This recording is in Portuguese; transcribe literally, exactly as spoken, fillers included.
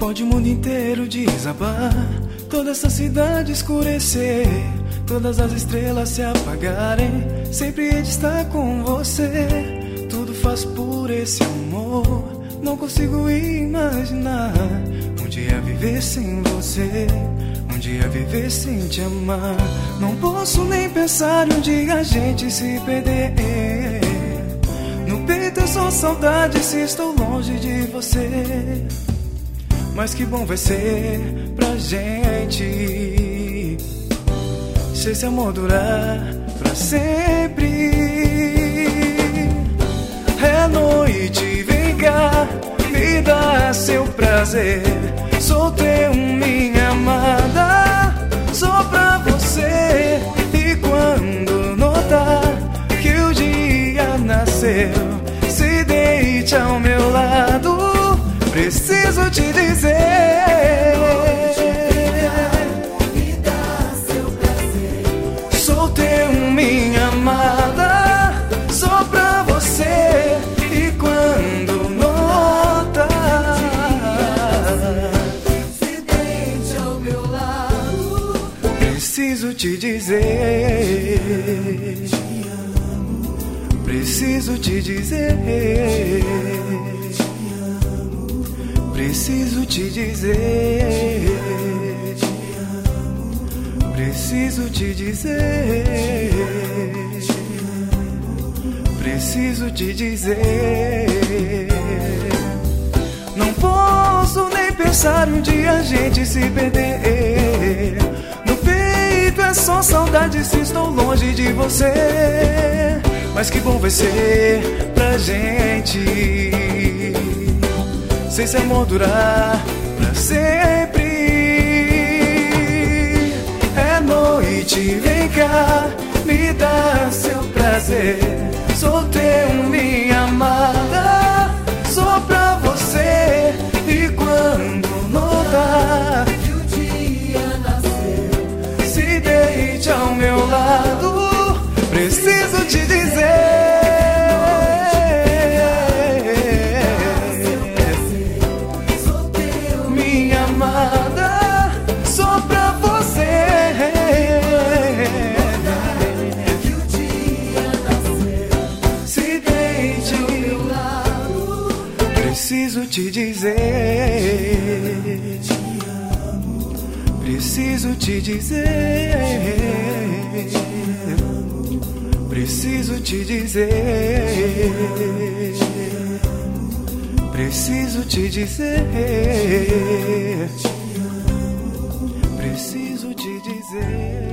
Pode o mundo inteiro desabar, toda essa cidade escurecer, todas as estrelas se apagarem, sempre hei de estar com você. Tudo faz por esse amor, não consigo imaginar um dia viver sem você, um dia viver sem te amar. Não posso nem pensar em um dia a gente se perder. No peito é só saudade se estou longe de você. Mas que bom vai ser pra gente se esse amor durar pra sempre. É noite, vem cá, me dá seu prazer. Sou teu, minha amada, só pra você. E quando notar que o dia nasceu, se deite ao meu lado, preciso te dizer. Me dá seu prazer. Sou teu, minha amada, só pra você. E quando notar, se deite ao meu lado, preciso te dizer. Te amo. Preciso te dizer. Preciso te dizer, te amo. Preciso te dizer, te amo. Preciso te dizer. Não posso nem pensar um dia a gente se perder. No peito é só saudade se estou longe de você. Mas que bom vai ser pra gente se esse amor durar pra sempre. É noite, vem cá, me dá seu prazer. Sou teu, minha amada, só pra você. E quando notar que o dia nasceu, se deite ao meu lado, preciso te dizer. Só pra você. Que o dia nasceu, se deite ao meu lado, preciso te dizer. Te amo. Preciso te dizer. Te amo. Preciso te dizer. Preciso te dizer. Preciso te dizer.